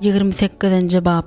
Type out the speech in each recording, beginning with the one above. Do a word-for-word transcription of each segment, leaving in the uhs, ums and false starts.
ýigirme sekizinji bab.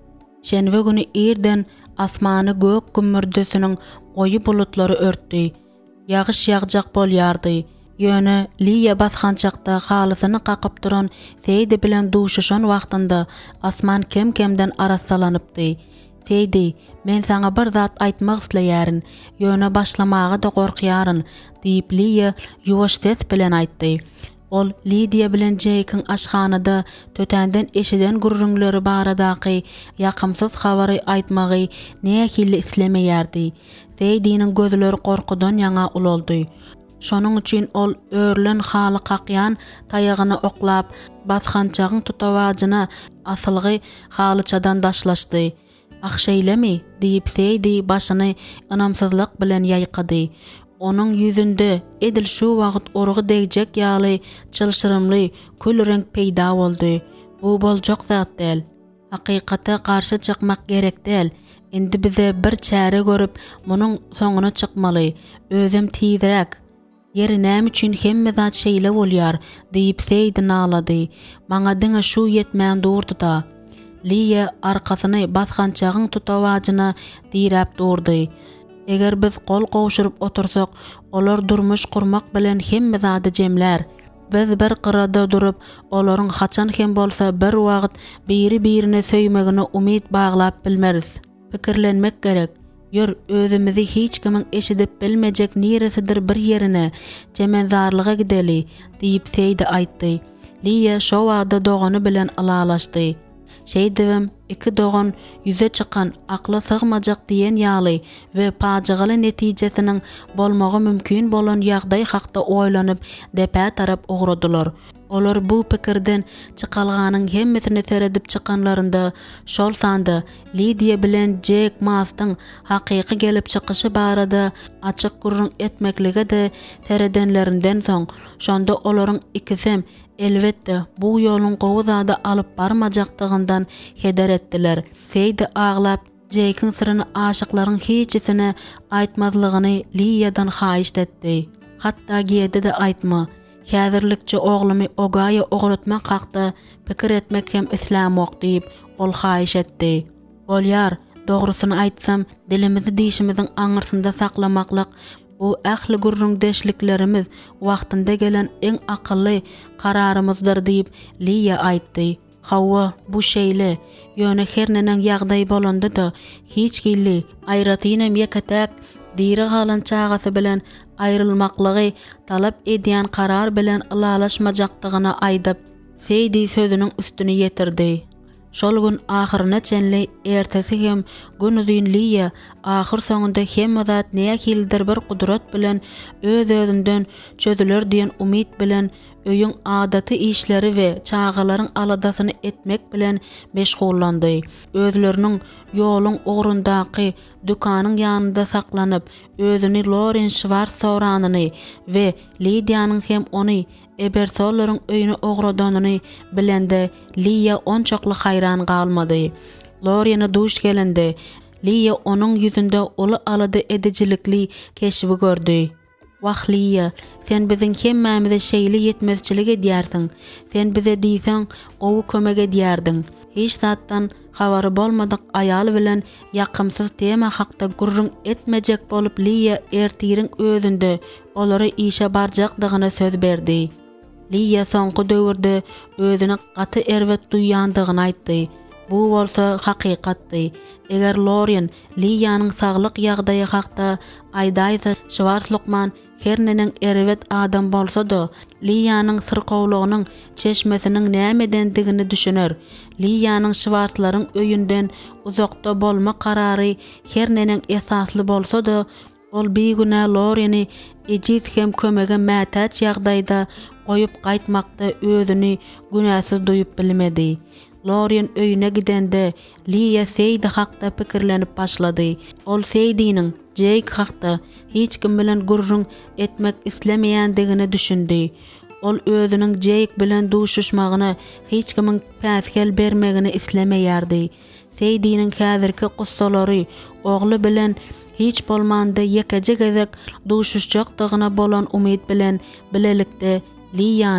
Şenbe günü irden asmany gök gümürdüsiniň goýy bulutlary örtdi. Ýagyş ýagjak bolýardy. Ýöne Liýa basgançakda halysyny qakyp duran Feýdi bilen duşuşan wagtynda asman kem-kemden arassalanypdy. Feýdi, men saňa bir zat aýtmak isleýärin, ýöne başlamagy da gorkýaryn, diýip Liýa ýuwaş ses bilen aýtdy. Ol Lidia bilen Jake'ın aşxanada tötänden eşiden gurrunglary baradaky ýakymsyz habary aýtmagy nähili islemeýärdi. Feýdiň gözleri korkudan ýaňa ulaldy. Şonuň üçin ol örlen haly kakyan taýagyna oklap basgançagyň tutawagyna asylgy halyçadan daşlaşdy. "Akşeýlemi?" diýip Feýdi başyny ynamsyzlyk bilen ýaýkady. Onun yüzünde edil şu wagt orugy degjek ýaly çylşyrymly kül renk peýda boldy. Bu boljak zat däl. Hakykata garşy çykmak gerek däl. Endi bize bir çäre görüp munyň soňuna çykmaly. Özüm tiýdirek. Ýeri näme üçin hemme zat şeýle bolýar diýip Feýdi nalady. Maňa diňe şu ýetmän durdy-da. Liýa arkasyny basgançagyň tutawagyna dirap durdy. Eger biz kol gowşurup otursak, olar durmuş kurmak bilen hemme zady jemler. Biz bir qırada durup, olaryň haçan hem bolsa bir wagt biri-birine söýmegine umyt baglap bilmeriz. Pikirlenmek gerek. Ýör özümizi hiç kimiň eşidip bilmejek niresidir bir ýerine, jemenzarlyga gideli, diýip Feýdi aýtdy. Liýa şo wagda dogany bilen alalaşdy. Şeýdibim, iki dogan yüze çıkan, akla sığmajak diýen ýaly we pajagyly netijesiniň bolmagy mümkin bolan ýagdaý hakda oýlanyp depe tarap ugradylar. Olar bu pikirden çykalganyň hemmesini seredip çykanlarynda şol sandy Lidia bilen Jake Mastyň hakyky gelip çykyşy barada açyk gurrun etmeklige de seredenlerinden soň şonda olaryň ikisem elbetde bu ýoluň gowuzada alyp barmajakdygyndan heder etdiler. Feýdi aglap Jake'ın syryny aşyklaryň hiçisine aýtmazlygyny Liýadan haýyş etdi. Hatda giýedi de aýtma. Häzirlikçe oglumy ogaýa ogratmak hakda pikir etmek hem islam ok diýip ol haýyş etdi. Bolýar, dogrusyny aýtsam, dilimizi diýişimiziň aňyrsynda saklamaklyk bu ähli gurrun deşliklerimiz wagtynda gelen eň akylly kararymyzdyr diýip Liýa aýtdy. Hawa bu şeýle, ýöne her näme ýagdaý bolanda da hiç gilli aýratynam ýeketek diri galan çagasy bilen aýrylmaklygy talap edýän karar bilen ılalaşmajakdygyna aýdyp Feýdi sözüniň üstüne ýetirdi. Şol gün ahyryna çenli ertesi hem günüdin Liýa ahyr soňunda hemme zat nähildir bir kudrat bilen öz özünden çözüler diýen umyt bilen öýüň adaty işleri we çagalaryň aladasyny etmek bilen meşgullandy. Özleriniň ýoluň ugrundaky dükanyň ýanynda saklanyp özüni Lauren Schwartz soranyny we Lidianyň hem ony Ebersolaryň öýüne ogradanyny bilende Liýa onçakly haýran galmady. Lauren'a duş gelende Liýa onuň ýüzünde uly alady edijilikli keşbi gördü. "Wah Liýa, sen biziň hemmemize şeýle ýetmezçilik edýärsiň. Sen bize diýsen, gowy kömek edýärdiň. Hiç zatdan habary bolmadyk aýal bilen ýakymsyz tema hakda gurrun etmejek bolup Liýa ertiriň özünde olary işe barjakdygyna söz berdi." Liýa soňky döwürde özüni gaty erwet duýandygyny aýtdy. Bu bolsa hakykatdy. Eger Lauren Liýanyň saglyk ýagdaýy hakda aýdaýsa Schwartz Lukman her näme erwet adam bolsa da Liýanyň syrkawlygynyň çeşmesiniň nämedendigini düşüner. Liýanyň Schwartzlaryň öýünden uzakda bolma karary her näme esasly bolsa da ol beýguna Lauren'i ejiz hem kömege mätäç ýagdaýda goýup gaýtmakda özüni günäsiz duýup bilmedi. Lauren öýüne gidende Liýa Feýdi hakda pikirlenip başlady. Ol Feýdiň Jake hakda hiç kim bilen gurrun etmek islemeýändigini düşündi. Ol özüniň Jake bilen duşuşmagyna hiç kimiň päskel bermegini islemeýärdi. Feýdiň häzirki gussalary ogly bilen hiç bolmanda ýekejek gezek duşuşjakdygyna bolan umyt bilen bilelikde Liýany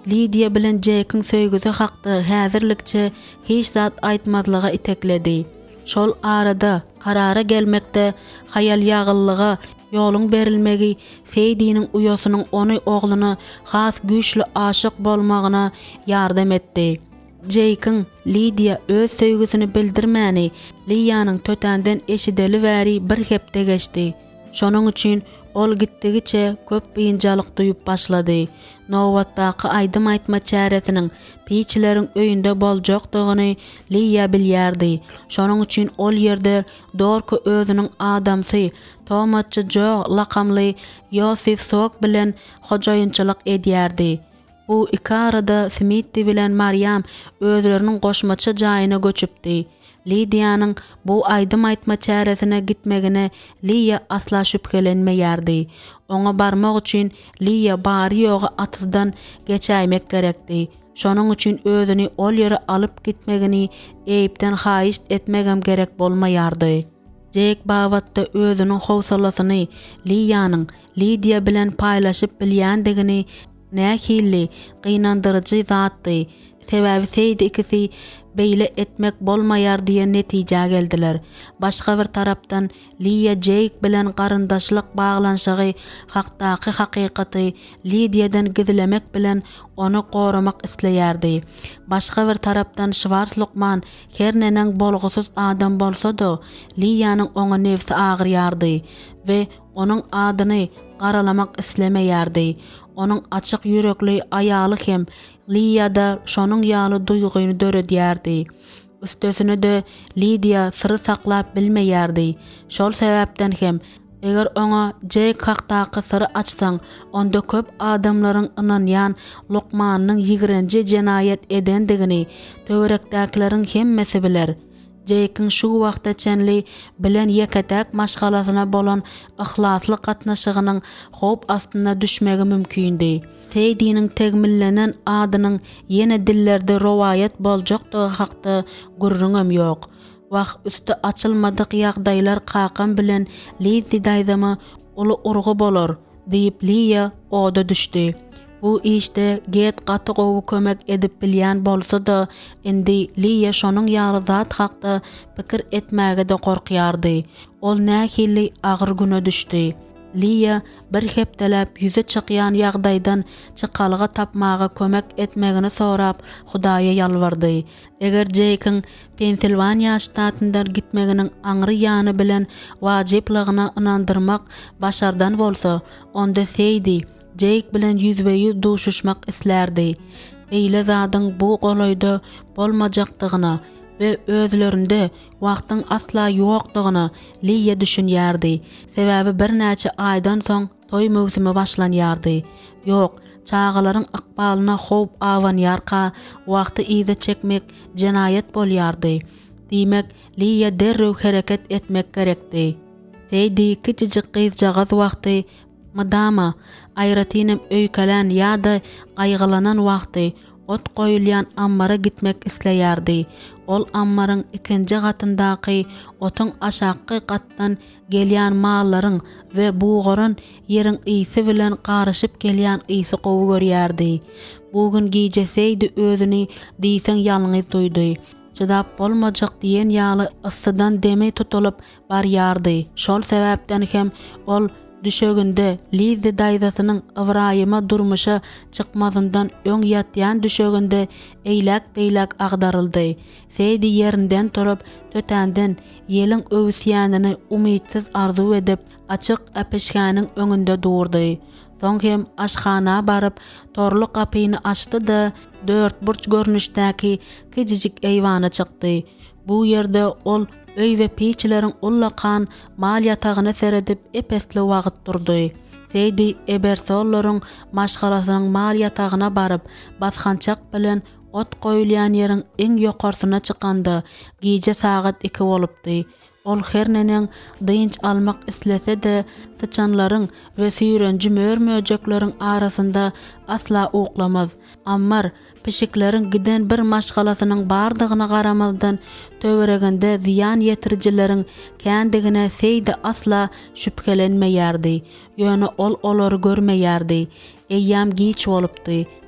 Lydia bilen Jake'in söýgüsü hakda häzirlikçe hiç zat aýtmazlyga itekledi. Şol arada karara gelmekde hayal ýagyllyga ýoluň berilmegi Seydi'nin uyosunyň ony ogluny has güýçli aşyk bolmagyna ýardam etdi. Jake'in Lydia öz söýgüsini bildirmäni Lydia'nyň tötänden eşideli bäri bir hepde geçdi. Şonuň üçin ol gitdigiçe köp bynjalyk duýup başlady. Nowatdaky aýdym aýtma çäresiniň piçileriň öýünde boljakdygyny Lydia bilýärdi. Şonuň üçin ol ýerde Dorka özüniň adamsy Tomatçy Joe lakamly Joseph Sok bilen hojaýynçylyk edýärdi. Bu iki arada Smith bilen Maryam özleriniň goşmaça jaýyna göçüpdi. Lydia'nyň bu aýdym aýtma çäresine gitmegine Lydia asla şüphelenmeýärdi. Oňa barmak üçin Lydia bary ýoga atydan geçäýmek gerekdi. Şonuň üçin özüni ol ýere alyp gitmegini eýipden haýyş etmegem gerek bolmaýardy. Jake bawatda özüniň howsalasyny Lydia'nyň Lydia bilen paýlaşyp bilýändigini nähili gynandyrjy zatdy. Sebäbi Seydi ikisi beýle etmek bolmaýar diýen netije geldiler. Başga bir tarapdan Lydia Jake bilen garyndaşlyk baglanşagy hakdaky hakykaty Lydia'dan gizlemek bilen onu goramak isleýärdi. Başga bir tarapdan Schwarz Lukman her neneň bolgusuz adam bolsa-da Lydia'nyň oňa nefsi agyrýardy we onuň adyny garalamak islemeýärdi. Onuň açyk ýürekli aýaly hem Lydia'da şonuň ýaly duýguny döredýärdi. Üstesine de Lydia syry saklap bilmeýärdi. Şol sebäpden hem eger oňa Jake hakdaky syry açsaň, onda köp adamlaryň ynanýan Lukmanyň ýigrinji jenaýet edendigini töwerekdäkilerin hemmesi biler. Jake'in şu wagtda çenli bilen ýeketäk maşgalasyna bolan ihlasly gatnaşygynyň hop astyna düşmegi mümkindi. Seydi'nin tegmillenen adynyň ýene dillerde rowaýat boljakdygy hakda gurrunam ýok. Wagt üstü açylmadyk ýagdaýlar kakam bilen Lydia daýdamy uly urgu bolar diýip Lydia oda düşdi. Bu işte get gaty gowy kömek edip bilýän bolsa-da indi Lydia şonuň ýaly zat hakda pikir etmäge de gorkýardy. Ol nähili agyr güne düşdi. Lydia bir hepdelep yüze çykýan ýagdaýdan çykalyga tapmaga kömek etmegini sorap Hudaýa ýalvardy. Eger Jake'in Pennsylvania ştatynda gitmeginiň aňry ýany bilen wajyplygyna ynandyrmak başardan bolsa, onda Seydi Jake bilen yüzbeýüz duşuşmak islerdi. Beýle zadyň bu golaýda bolmajakdygyna we özlerinde wagtyň asla ýokdygyna Lydia düşünýärdi. Sebäbi bir näçe aýdan soň toý mewsimi başlanýardy. Ýok, çağalaryň ykbalyna howp awanýarka wagty iýde çekmek jenaýet bolýardy. Diýmek, Lydia derrew hereket etmek gerekdi. Seydi kiçijik gyzjagaz wagty madama aýratynam öýkelen ýa-da gaýgylanan wagty ot goýulýan ammara gitmek isleýärdi. Ol ammaryň ikinji gatyndaky otuň aşaky gatdan gelýän mallaryň we buğaryn ýeriň ýsy bilen garaşyp gelýän ýsy gowy görýärdi. Bu gün gijeseydi özüni diýsen ýalňyz duýdy. Çydap bolmajak diýen ýaly ıssydan demi tutulup barýardy. Şol sebäpden hem ol düşeginde Lydia daýdasynyň ywraýyma durmuşa çykmazyndan öň ýatýan düşeginde eýlek beýlek agdaryldy. Seydi ýerinden turup tötänden ýeliň öwüsýanyny umytsiz arzu edip açyk äpeşgäniň öňünde durdy. Soň hem aşhana baryp torly kapyny açdy-da dört burç görnüşdäki kijijik eýwana çykdy. Bu ýerde ol öý we piçileriň ullakan mal ýatagyna seredip epesli wagt durdy. Seydi Ebersollaryň maşgalasynyň mal ýatagyna baryp baskançak bilen ot goýulýan ýeriň eň ýokarsyna çykanda gije sagat iki bolupdy. Ol her neneň dynç almak islese-de sıçanlaryň we süýrenji mörmöjekleriň arasynda asla uklamaz. Ammar pişiklerin giden bir maşgalasynyň bardygyna garamazdan töweregende ziyan ýetirjilerin kendigine Seydi asla şüphelenmeýärdi. Ýöne ol olary görmeýärdi. Eýýam giç bolupdy.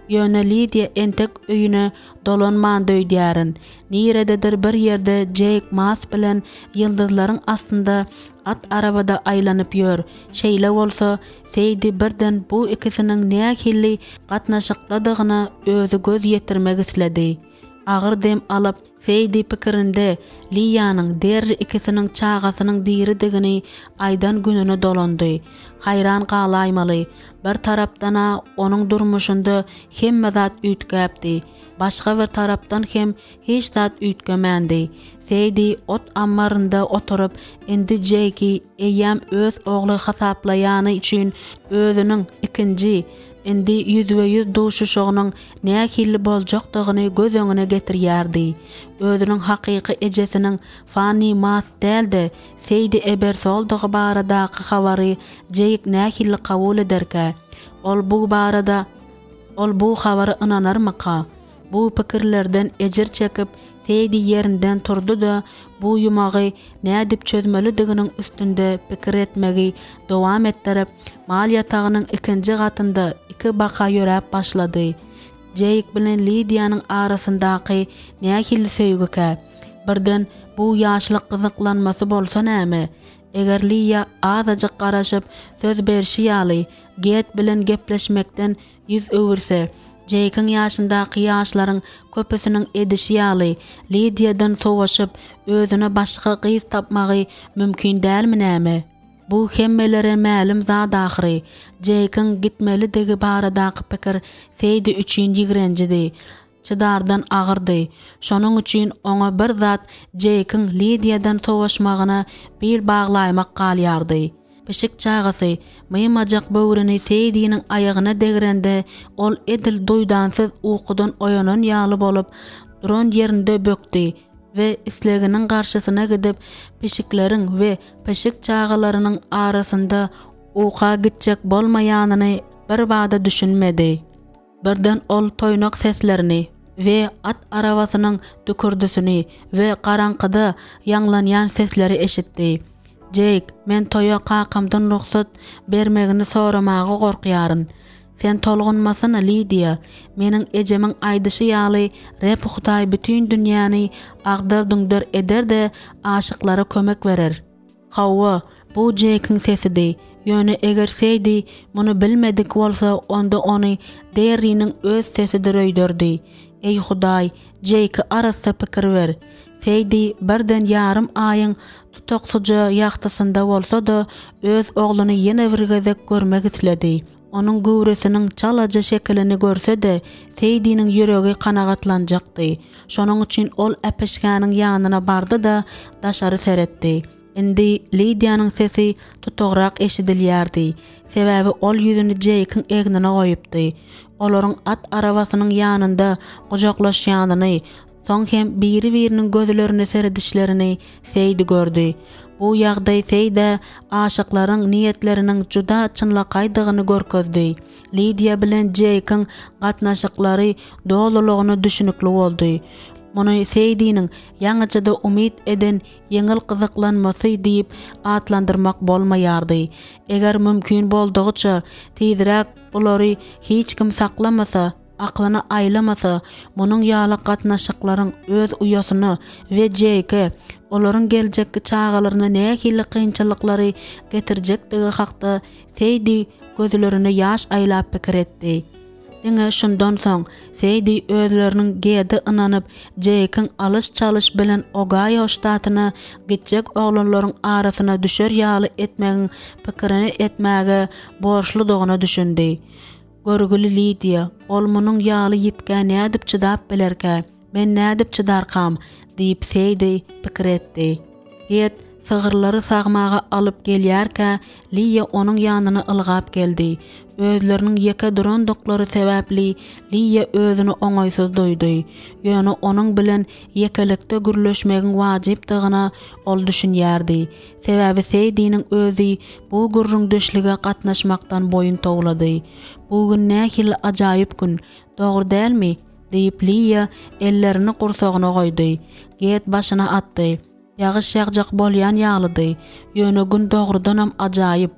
Ýöne Lydia entek öýüne dolanman döýdýäryn. Nirededir bir ýerde Jake mas bilen ýyldyzlaryň astynda at arabada aýlanyp ýör. Şeýle bolsa, Seydi birden bu ikisiniň nähili gatnaşykdadygyna özü göz ýetirmek isledi. Agyr dem alyp Seydi pikirinde Liýanyň der ikisiniň çagasynyň diridigini aýdan gününe dolandy. Hayran galaýmaly. Bir tarapdan onun durmuşunda hemme zat ütkäpdi. Başga bir tarapdan hem hiç zat ütkemendi. Seydi ot ammarynda oturup indi Jake'i eýäm öz ogly hasaplaýany üçin özüniň ikinji indi yüzwe yüz duşuşygynyň nähili boljakdygyny göz öňüne getirýärdi. Özüniň hakyky ejesiniň fani mas däldi. Seydi ebersoldygy baradaky habary Jake nähili kabul ederkä. Ol bu barada ol bu habary ynanarmyka? Bu pikirlerden ejir çekip Seydi yerinden turdu da bu yumagy nädip çözmelidiginiň üstünde pikir etmegi dowam etdirip mal ýatagynyň ikinji gatynda iki baka ýöräp başlady. Jake bilen Lydianyň arasyndaky nähili söýgüke birden bu ýaşlyk gyzyklanmasy bolsa näme? Eger Lydia azadyk garaşyp söz berşi ýaly get bilen gepleşmekden yüz öwürse, Jake'ın ýaşyndaky ýaşlaryň köpüsiniň edişi ýaly Lydiadan sowaşyp özüne başga gyz tapmagy mümkin dälmi näme? Bu hemmelere ma'lum zat ahry. Jake'ın gitmelidigi baradaky pikir Seydi üçin ýigrenjidi. Çıdardan agyrdy. Şonuň üçin oňa bir zat Jake'ın Lydiadan sowaşmagyna bir baglaýmak galýardy. Pişik çagasy mymajak böwrüni Seydi'niň aýagyna degirende ol edil doýdansyz uykudan oýanan ýaly bolup duran ýerinde bökdi we isleginiň garşysyna gidip pişikleriň we pişik çagalarynyň arasynda uka gitjek bolmaýanyny bir bada düşünmedi. Birden ol toýnak seslerini we at arabasynyň dükürdüsini we garaňkyda ýanglanýan sesleri eşitdi. Jake, men toya kakamdan ruhsat bermegini soramagy gorkýaryn. Sen tolgunmasyna Lydia, meniň ejemiň aýdyşy ýaly rep Hudaý bütün dünýäni agdardyňdyr eder de aşyklara kömek berer. Hawa, bu Jake'in sesidi. Ýöne eger Seydi muny bilmedik bolsa, onda ony deriniň öz sesidir öýderdi. Ey Hudaý, Jake arasy pikir ber. Seydi birden yarım aýyň tutoksuja ýagtysynda bolsa da öz ogluny ýene bir gezek görmek isledi. Onun gowresiniň çalaja şekilini görse de Seydi'niň ýüregi kanagatlanjakdy. Şonuň üçin ol äpeşkäniň ýanyna bardy da daşary seretdi. Indi Lydianyň sesi tutugrak eşidilýärdi. Sebäbi ol ýüzüni Jake'in egnine goýupdy. Olaryň at arabasynyň ýanynda gojaklaşýanyny, soň hem biri-biriniň gözlerini seredişlerini Seydi gördü. Bu ýagdaý Seyde aşyklaryň niýetleriniň juda çynlakaýdygyny görkezdi. Lydia bilen Jake'in gatnaşyklary dolulugyny düşünükli boldy. Muny Seydi'niň ýaňyçada umyt eden ýeňil gyzyklanmasy diýip atlandyrmak bolmaýardy. Eger mümkin boldugyça tezirek bulary hiç kim saklamasa, aklına aylamasa, munyň ýaly gatnaşyklaryň öz uýasyny we Jake olaryň geljekki çagalaryna nähili kynçylyklary getirjektigi hakda Seydi gözlerine ýaş aýlap pikir etdi. Diňe şundan soň Seydi özleriniň gedi ynanyp Jake'in alys çalyş bilen Ohio ştatyna gitjek oglanlaryň arasyna düşer ýaly etmegiň pikirini etmäge borçludygyny düşündi. Görgüli Lydia, ol munyň ýaly ýitgän nädip çydap bilerkä, men nädip çydarkam diýip Seydi pikir etdi. Ýet sygyrlary sagmaga alyp gelýärkä, Lydia onuň ýanyna ylgap geldi. Özleriniň ýeke durandyklary sebäpli Lydia özüni oňaýsyz duýdy. Ýöne onuň bilen ýekelikde gürleşmegiň wajypdygyna ol düşünýärdi. Sebäbi Seydi'niň özü bu gürrüňdeşlige gatnaşmakdan boyun toglady. Bu gün nähili ajaýyp gün, dogry dälmi? diýip Lydia ellerini gursagyna goýdy. Get başyna atdy. Ýagyş ýagjak bolýan ýalydy. Ýöne gün dogrudanam ajaýyp.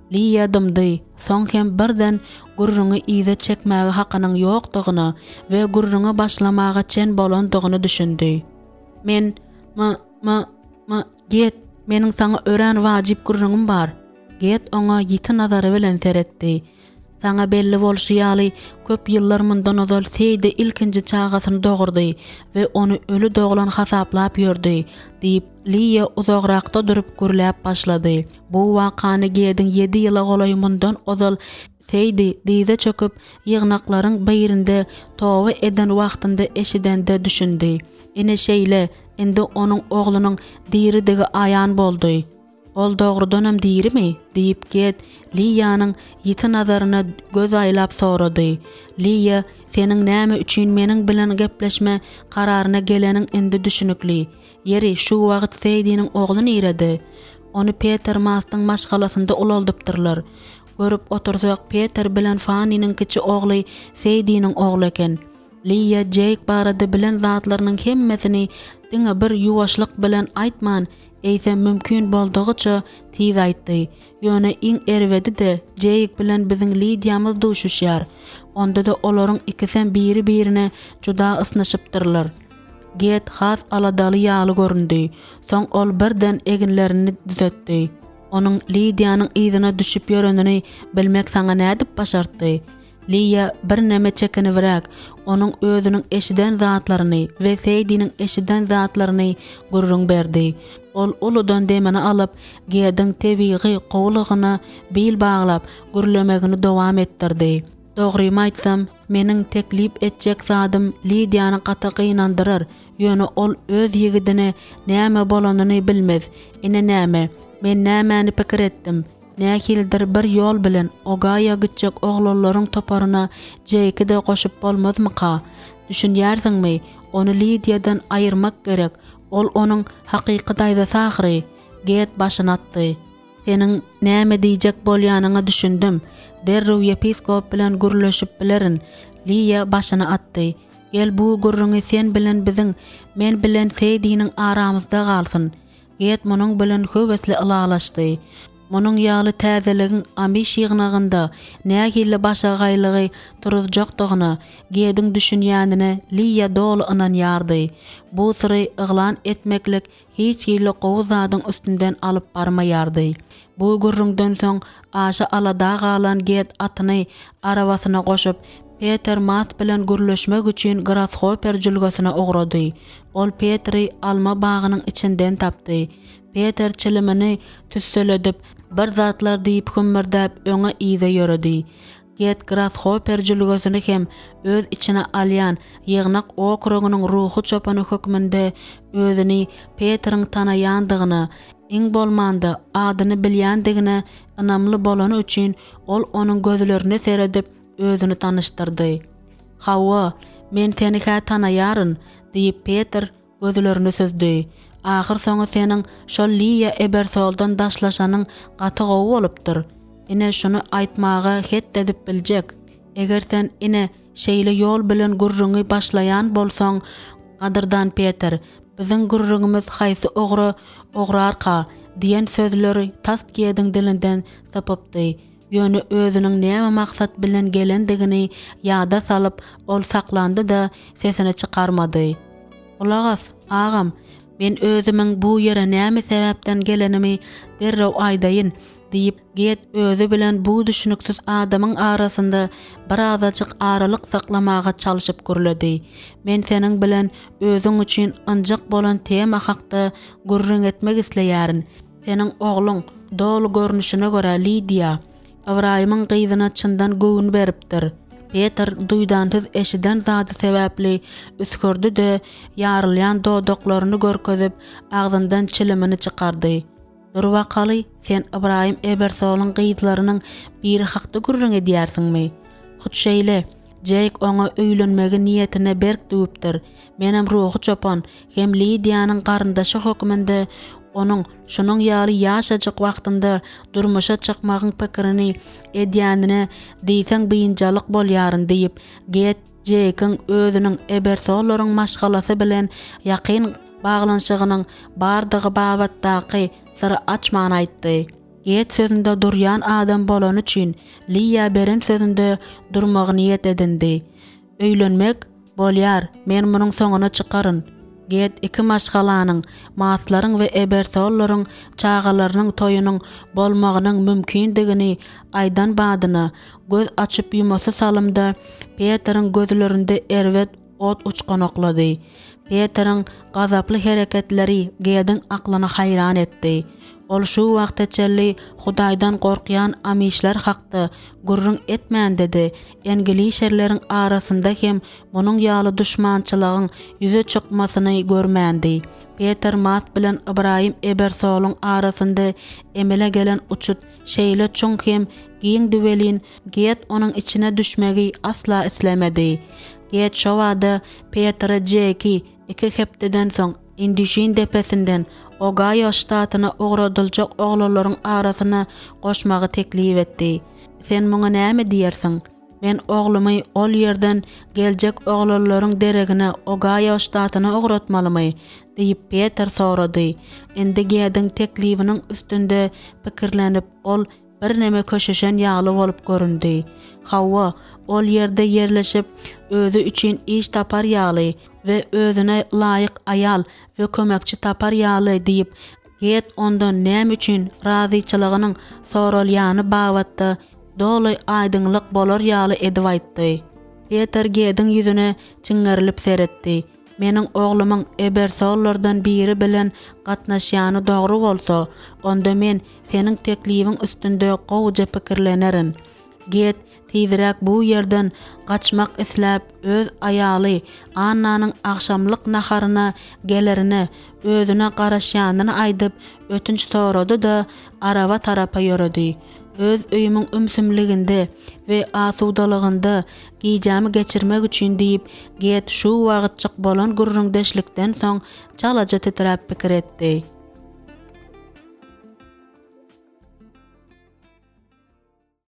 Liya dımdy. Soň hem birden gurruňy ize çekmäge hakynyň ýokdugyny we gurruňy başlamaga çen bolandygyny düşündi. Men ma ma ma get meniň saňa ören wajyp gurruňym bar. Get oňa ýiti nazary bilen seretdi. Saňa belli bolşy ýaly köp ýyllar mundan ozal seýde ilkinji çağasyny dogurdy we onu ölü doglan hasaplap ýördi diýip Liya uzagrakda durup gürläp başlady. Bu wakany Gedin ýedi ýyla golaý mundan ozal seýdi diýde çöküp ýygnaklaryň beýrinde towa eden wagtynda eşidende düşündi. Ine şeýle indi onuň oglunyň diridigi aýan boldy. Ol dogrudanam diýirmi? diýip Ged Liyanyň ýiti nazaryna göz aýlap sorady. Liya, seniň näme üçin meniň bilen gepleşme kararyna geleniň indi düşünükli. Yeri şu wagt Seýdiniň oglun ýeredi. Onu Peter Mastyň maşgalasynda ulaldypdyrlar. Görüp otursak Peter bilen Fannyň kiçi ogly Seýdiniň ogly eken. Liya Jake barada bilen zatlarynyň hemmesini diňe bir ýuwaşlyk bilen aýtman, eýsem mümkin boldugyça tiz aýtdy. Ýöne iň erwedi de Jake bilen biziň Lidiýamyz duşuşýar. Onda da olaryň ikisiň biri birine juda ysnaşypdyrlar. Get has aladaly ýaly göründi. Soň ol birden eginlerini düzetdi. Onuň Lidiýanyň ýzyna düşüp ýörenini bilmek saňa nädip başartdy. Liya bir näme çekiniwirek, onuň özüniň eşiden zatlaryny we Seýdiniň eşiden zatlaryny gurrun berdi. Ol uludan demeni alıp, Gedin tebiği qowlugyna bil baglap, gürlemegini dowam etdirdi. Dogrymy aýtsam, meniň teklip etjek zadym Lidiýany gataky inandyrar. Ýöne ol öz ýigidine näme bolanyny bilmez. Ine näme? Men nämäni pikir etdim. Nähildir bir ýol bilen Ogaya gitjek oglalaryň toparyna Jake'i de goşup bolmazmyka? Düşünýärsiňmi? Onu Lidiýadan aýyrmak gerek. Ol onuň hakyky daýda sahry. Get başyny atdy. Seniň näme diýjek bolýanyňy düşündim. Derrew yepiskop bilen gürleşip bilerin. Liya başyny atdy. Gel bu gurruňy sen bilen biziň, men bilen Seýdiniň aramyzda galsyn. Get munyň bilen höwesli ılalaşdy. Munyň ýaly täzeligiň amiş ýygnagynda nähili başa gaýlygy turujjakdygyny, Gedin düşünýänine Liya dolu ynanýardy. Bu syry yglan etmeklik hiç ýyly gowzadyň üstünden alyp barmaýardy. Bu gurrundan soň aşa alada galan Ged atyny arabasyna goşup Peter Mat bilen gürleşmek üçin Grasshopper jülgesine ogrady. Ol Peteri alma bagynyň içinden tapdy. Peter çilimini tüsseledip bir zatlar diýip hümmirdäp öňe ize ýöredi. Get Grasshopper jülgesini hem öz içine alýan ýygnak okrugynyň ruhy çopany hökmünde özüni Peteriň tanaýandygyny, iň bolmanda adyny bilýändigine ynamly bolany üçin ol onuň gözlerini seredip özüni tanıştırdy. "Hawa, men seni ha tanaýaryn" diýip Peter gözlerini süzdi. "Ahyr soňy seniň şol Liya Ebersoldan daşlaşanyň gaty gowy bolupdyr. Ine şunu aýtmaga het edip biljek. Eger sen ine şeýle ýol bilen gurruňy başlaýan bolsaň, gadyrdan Peter, biziň gurruňymyz haýsy ogry, ograrka" diýen sözleri tas Gedin dilinden sapypdy. Ýöne özüniň näme maksat bilen gelendigini ýada salyp ol saklandy da sesini çykarmady. "Ulagas, agam, men özümiň bu ýere näme sebäpden gelenimi derrew aýdaýyn" diýip Ged özü bilen bu düşünüksiz adamyň arasynda bir azajyk aralyk saklamaga çalyşyp gürledi. "Men seniň bilen özüň üçin anjak bolan tema hakda gurrun etmek isleýärin. Seniň ogluň dolu görnüşine görä Lidia Abraýamyň gyzyna çyndan göwün beripdir. Peter duýdantyz eşiden zady sebäpli üskürdi de ýarylýan dodoklaryny görkezip agzyndan çilimini çykardy. "Bir wakaly sen Abraýam Ebersolyň gyzlarynyň biri hakda gurrun edýärsiňmi? Hutşeýle, Jake oňa öýlenmegi niýetine berk düýüpdir. Menem ruhy çopan hem Lidiýanyň garyndaşy hökmünde onuň şunuň ýaly ýaşajyk wagtynda durmuşa çykmagyň pikirini edýänine diýseň beýinjalyk bolýaryn" diýip Ged Jake'ın özüniň Ebersolaryň maşgalasy bilen ýakyn baglanşygynyň bardygy babatdaky syry açmany aýtdy. Get sözünde duryan adam bolan üçin Liya beren sözünde durmagy niyet edindi. Öýlenmek bolýar, men munyň soňuna çykaryn. Get iki maşgalanyň, maslaryň we ebersollaryň çağalarynyň toýunyň bolmagynyň mümkindigini aýdan badyna göz açyp ýumasy salymda Peteriň gözlerinde erwet ot uçganoklady. Peteriň gazaply hereketleri Gedin aklyny hayran etdi. Ol şu wagtda çelli Hudaýdan gorkýan amişler hakda gurrun etmän dedi. Engilişerleriň arasynda hem munyň ýaly düşmançylygyň ýüze çykmasyny görmändi. Peter Mas bilen Ibrahim Ebersolyň arasynda emele gelen uçut şeýle çoň hem giň düwelin Get onuň içine düşmegi asla islemedi. Get şo wagtda Peter Jeki iki hepdeden soň Indişin depesinden Ohio ştatyna ogradyljak oglalaryň arasyna goşmagy teklip etdi. Sen muňa näme diýersiň? Men oglumy ol ýerden geljek oglalaryň deregine Ohio ştatyna ogratmalymy? diýip Peter sorady. Endi Gedin teklibiniň üstünde pikirlenip ol bir näme köşeşen ýaly bolup göründi. Hawa ol ýerde ýerleşip özü üçin iş tapar ýaly we özüne laýyk ayal we kömekçi tapar ýaly diýip Get ondan näme üçin razyçylygynyň soralýany bagatda doly aýdyňlyk bolar ýaly edip aýtdy. Peter Gedin ýüzüne çiňerilip seretdi. Meniň oglumyň Ebersollardan biri bilen gatnaşýany dogry bolsa, onda men seniň teklibiň üstünde gowja pikirlenerin. Get tizirek bu ýerden gaçmak isläp öz aýaly Annanyň akşamlyk naharyna gelerini özüne garaşýanyny aýdyp ötünç sorady da araba tarapa ýöredi. Öz öýümiň ümsümliginde we asudalygynda giýjämi geçirmek üçin diýip Get şu wagtçyk bolan gurrun deşlikden soň çalaja titrap pikir etdi.